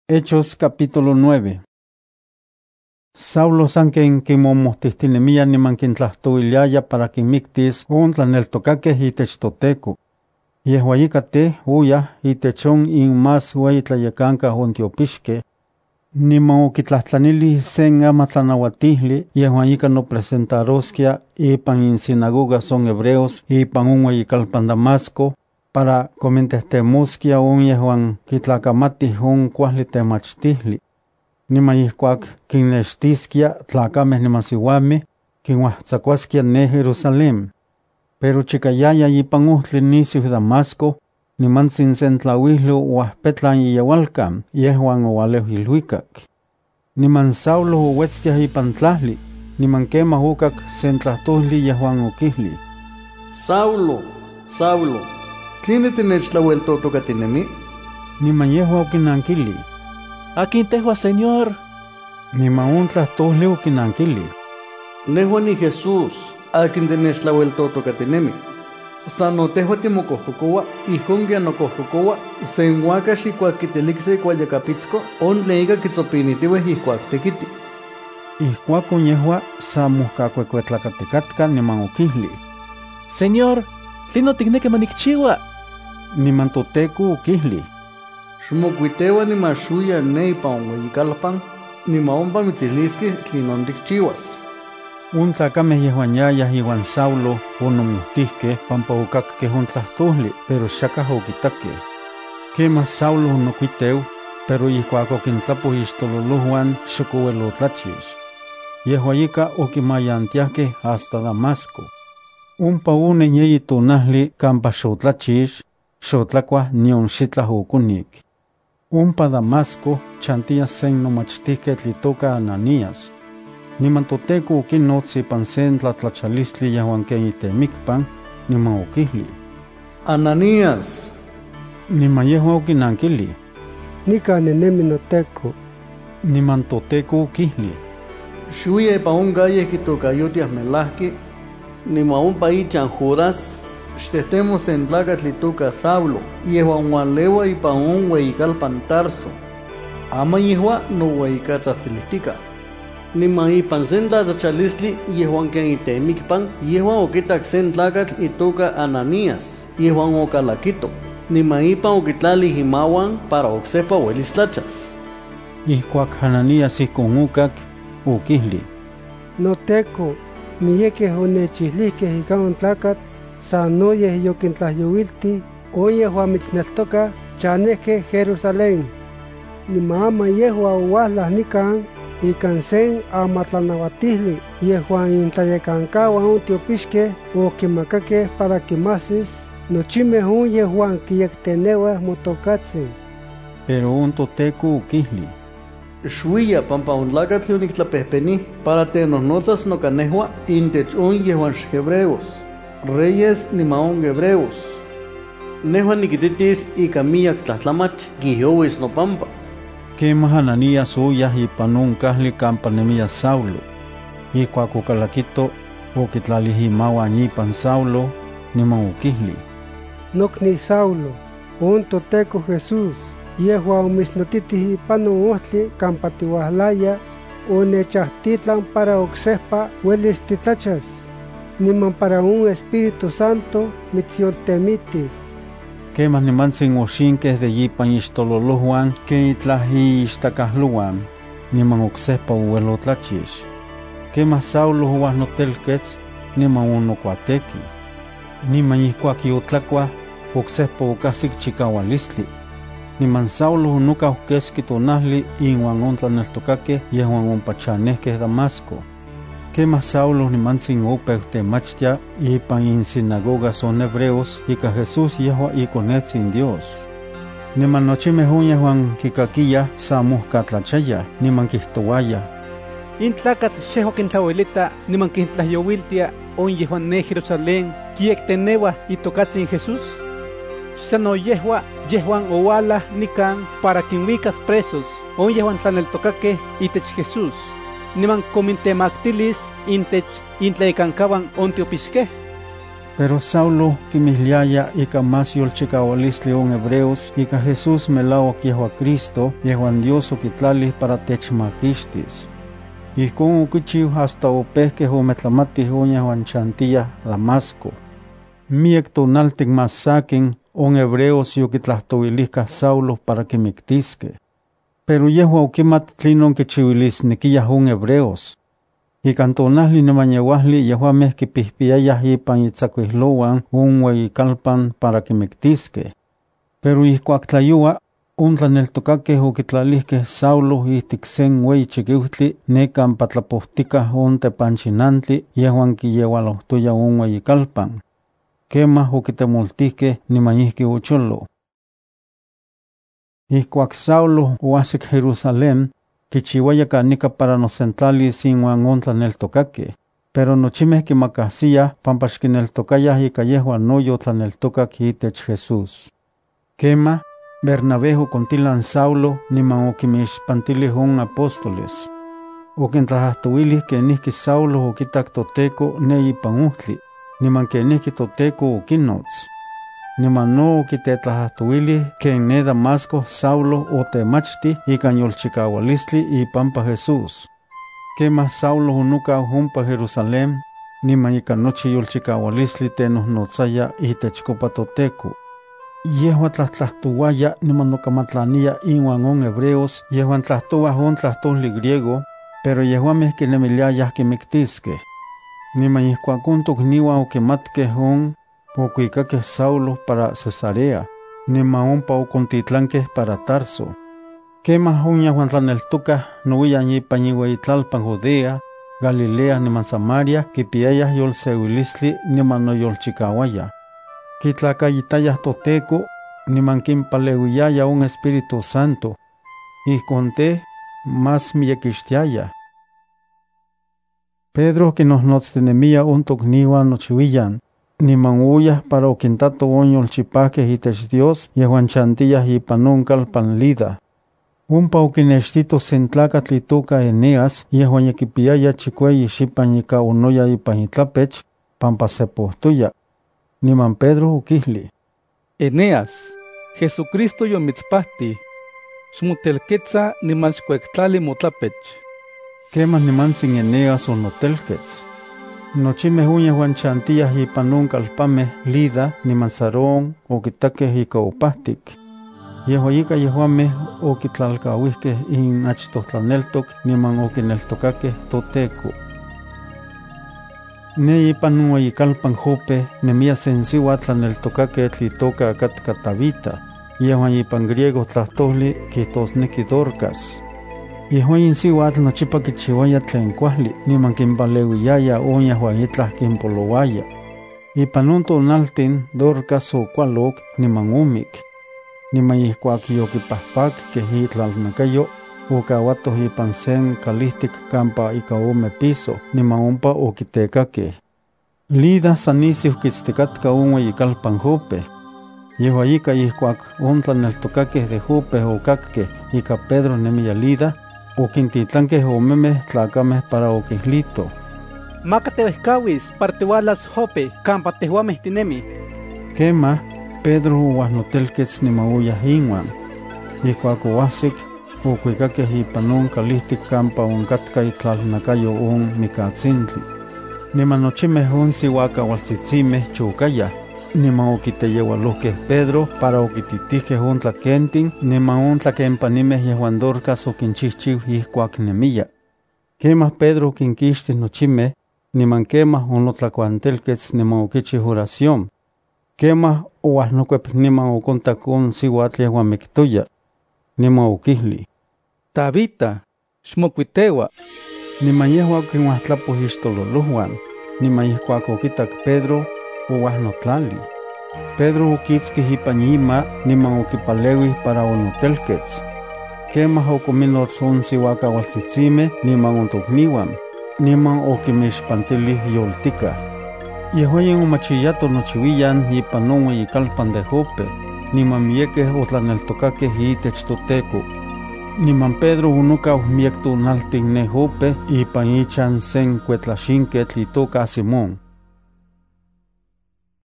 Hechos capítulo 9. Saulo sanken kimomohtihtinemia niman kintlahtoiliaya para kinmiktis on tlaneltokakeh itech toTeko. Yehua ika teh uyah itech on inmas ueyi tlayekankah on tiopixkeh, niman okitlahtlanilih sen amatlanauatihli yehuan ika nopresentaroskia ipan insinagogas on hebreos ipan on ueyikalpan Damasco, para komintehtemmoskia on yehuan kitlakamatih on kuajli temachtihli. Niman ihkuak kinnextiskia tlakameh niman siuameh, kinhuajtzakuaskia ne Jerusalén. Pero chikayaya ipan ohtli nisiu Damasco, nimantsin sen tlauijli oahpetlan iyeualkan yehuan owaleu iluikak. Niman Saulo owetstiah ipan tlahli, niman kemah okak sen tlahtolli yehuan okihli: Saulo, Saulo, ¿tline tinechtlaueltotokatinemi? Niman yehua okinankili: ¿Akin tehua, Señor? Niman on tlahtolli okinankili: Nehua ni Jesús, akin tinechtlaueltotokatinemi. Sano tehua timokohkokoua, ihkon kia nokohkokoua, sen uakax ikuak kitelikse kuayakapitzko, on tlen ika kitzopinitiueh ihkuak tekiti. Ihkuakon yehua sa mohkakuekuetlakatikatka niman okihli: Señor, ¿tlino tikneki manikchiua? Niman toTeko okihli: Xmokuiteua niman xuya ne ipan ueyikalpan, niman ompa mitzihliskeh tlinon tikchiuas. On tlakameh yehuan yayah iuan Saulo onomohtihkeh pampa okakkeh on tlahtolli, pero xakah okitakeh. Kemah Saulo onokuiteu, pero ihkuak okintlapoh ixtololohuan xok ouel otlachix. Yehua ika okimayantiahkeh hasta Damasco. Ompa onen yeyi tonahli kampa xotlachix, xotlakuah nion xitlah okonik. Ompa Damasco chantiya sen nomachtihketl itoka Ananías. Niman toTeko okinotz ipan sen tlatlachalistli yehuan ken itemikpan, niman okihli: Ananías. Niman yehua okinankili: Nikan nenemi noTeko. Niman toTeko okihli: Xuya ipan on calle kitokayotiah melahki, niman ompa ichan Judas, xtehtemos sen tlakatl itoka Saulo, yehuan ualeua ipan on ueyikalpan Tarso. Ama yehua noueyikatzahtzilihtika. Niman ipan sen tlatlachalistli yehuan ken itemikpan, yehuan okitak sen tlakatl itoka Ananías, yehuan okalakito, niman ipan okitlalih imauan para oksejpa uelis tlachas. Ihkuak Ananías ihkon okak, okihli: NoTeko, miyekeh onechihlihkeh ika on tlakatl, sanoyeh yokintlahyouilti on yehuan mitzneltokah chanehkeh Jerusalén. Niman ama yehua ouahlah nikan ikan sen amatlanauatihli yehuan intlayekankauan on tiopixkeh okimakakeh para kimahsis nochimeh on yehuan kiyekteneuah motokatzin. Pero on toTeko okihli: Xuya pampa on tlakatl oniktlapehpenih para tenohnotzas nokanehua intech on yehuan xhebreos, reyes niman on hebreos. Nehua nikititis ika miyak tlahtlamach kiyouis nopampa. Kemah Ananías oyah ipan on kahli kampa nemiya Saulo. Ihkuak okalakito, okitlalih imauan ipan Saulo, niman okihli: Nokni Saulo, on toTeko Jesús, yehua omitznotitih ipan on ohtli kampa tiuahlaya, onechahtitlan para oksejpa uelis titlachas, niman para un Espíritu Santo mitzyoltemitis. Kemah nimantsin oxinkeh de ipan ixtololohuan ken itlah iixtakahluan, niman oksejpa ouel otlachix. Kemah Saulo ouahnotelketz, niman onokuateki. Niman ihkuak yotlakuah, oksejpa okahsik chikaualistli. Niman Saulo onokau keski tonahli inuan on tlaneltokakeh yehuan ompa chanehkeh Damasco. Kemah Saulo nimantsin opeu temachtia ipan insinagogas on hebreos ika Jesús yehua ikonetzin Dios. Niman nochimeh on yehuan kikakiyah sa mohkatlachayah niman kihtowayah: In tlakatl xehua kintlauelita niman kintlahyouiltia on yehuan ne Jerusalén kiyekteneuah itokatzin Jesús. Sano yehuan oualah nikan para kinhuikas presos on yehuan tlaneltokakeh itech Jesús, niman komintemaktilis intech intlayekankauan on tiopixkeh. Pero Saulo quimihliaya ika mas yolchikaualistli on hebreos ika Jesús melauak yehua Cristo yehuan Dios okitlalih para techmakixtis. Ihkon okichiu hasta opehkeh ometlamatih on yehuan chantiyah Damasco. Miek tonaltik mas sakin on hebreos yokitlahtoilihkah Saulo para kimiktiskeh. Pero yehua okimat tlinon kichiuilisnikiyah on hebreos. Ikan tonahli nimanyeuahli yehuameh kipihpiayah ipan itzakuihlouan on ueyikalpan para kimiktiskeh. Pero ihkuak tlayua, on tlaneltokakeh okitlalihkeh Saulo ihtik sen ueyi chikiuhtli ne kampa tlapohtikah on tepanchinantli yehuan kiyeualohtoya on ueyikalpan. Kemah okitemoltihkeh nimanyihki ocholo. Ihkuak Saulo oahsik Jerusalén, kichiuaya kanika para nosentlalis inuan on tlaneltokakeh, pero nochimeh kimakahsiyah pampa xkineltokayah ika yehuan noyo tlaneltokak itech Jesús. Kemah, Bernabé okontilan Saulo niman okimixpantilih on apóstoles. Okintlahtoilih kenihki Saulo okitak Toteko ne ipan ohtli, niman kenihki Toteko okinots. Niman no okitetlahtoilih ken ne Damasco Saulo otemachti ikan yolchikaualistli ipampa Jesús. Kemah Saulo onokau ompa Jerusalén, niman ika nochi yolchikaualistli tenohnotzaya itechkopa Toteko. Yehua tlahtlahtouaya niman okamatlania inuan on hebreos yehuan tlahtouah on tlahtoli griego, pero yehuameh kinemiliayah kimiktiskeh. Niman ihkuakon tokniuan okimatkeh on, okuikakeh Saulo para Cesarea, niman ompa okontitlankeh para Tarso. Kemah on yehuan tlaneltokah nowian ipan iueyitlalpan Judea, Galilea niman Samaria kipiayah yolseuilistli niman noyolchikauayah. Kitlakayitayah Toteko, niman kimpaleuiyaya on Espíritu Santo. Ihkon teh, mas miyekixtiayah. Pedro kinohnotztinemia on tokniuan nochiuiyan, niman oyah para okintato on yolchipahkeh itech Dios yehuan chantiyah ipan on kalpan Lida. Ompa okinextito sen tlakatl itoka Eneas yehuan yekipiaya chikueyi xipan ika onoya ipan itlapech, pampa sepohtoya. Niman Pedro okihli: Eneas, Jesucristo yomitzpahti, xmotelketza niman xkuektlali motlapech. Kemah nimantzin Eneas onotelketz. Nochimeh on yehuan chantiyah ipan on kalpameh Lida niman Sarón okitakeh ika opahtik. Yehua ika yehuameh okitlalkauihkeh in achtoh tlaneltok niman okineltokakeh Toteko. Ne ipan on ueyikalpan Jope nemia sen siuatl tlaneltokaketl itoka katka Tabita, yehuan ipan griego tlahtoli kihtosneki Dorcas. Yehuan in siuatl nochipa kichiuaya tlen kuajli niman kinpaleuiyaya on yehuan itlah kinpolouaya. Ipan on tonaltin Dorcas okualok niman omik. Niman ihkuak yokipahpakkeh itlalnakayo, okauatoh ipan sen kalihtik kampa ika ome piso niman ompa okitekakeh. Lida sanisiu kitztikatka on ueyikalpan Jope. Yehua ika ihkuak on tlaneltokakeh de Jope okakkeh ika Pedro nemia Lida, okintitlankeh omemeh tlakameh para okihlito: Maka tewehkawis para tiualas Jope kampa tehuameh tinemi. Kemah, Pedro ouahnotelketz niman oyah inuan. Ihkuak oahsik, okuikakeh ipan on kalihtik kampa onkatka itlalnakayo on mikatzintli. Niman nochimeh on siuakaualtzitzimeh chokayah, niman okiteyeualohkeh Pedro para okititihkeh on tlakentin niman on tlakenpanimeh yehuan Dorcas okinchihchiu ihkuak nemiya. Kemah Pedro okinkixtih nochimeh, niman kemah onotlakuantelketz niman okichiu oración. Kemah oahnokuep niman okontak on siuatl yehuan miktoya. Niman okihli: Tabita, xmokuiteua. Niman yehua okinhuahtlapoh ixtololohuan, niman ihkuak okitak Pedro, ouahnotlali. Pedro okitzkih ipan ima niman okipaleuih para onotelketz. Kemah okominotz on siuakaualtzitzimeh niman on tokniuan, niman okimixpantilih yoltikah. Yehuayen omachiyato nochiuiyan ipan on ueyikalpan de Jope, niman miekeh otlaneltokakeh itech Toteko. Niman Pedro onokau miek tonaltin ne Jope ipan ichan sen kuetlaxinketl itoka Simón.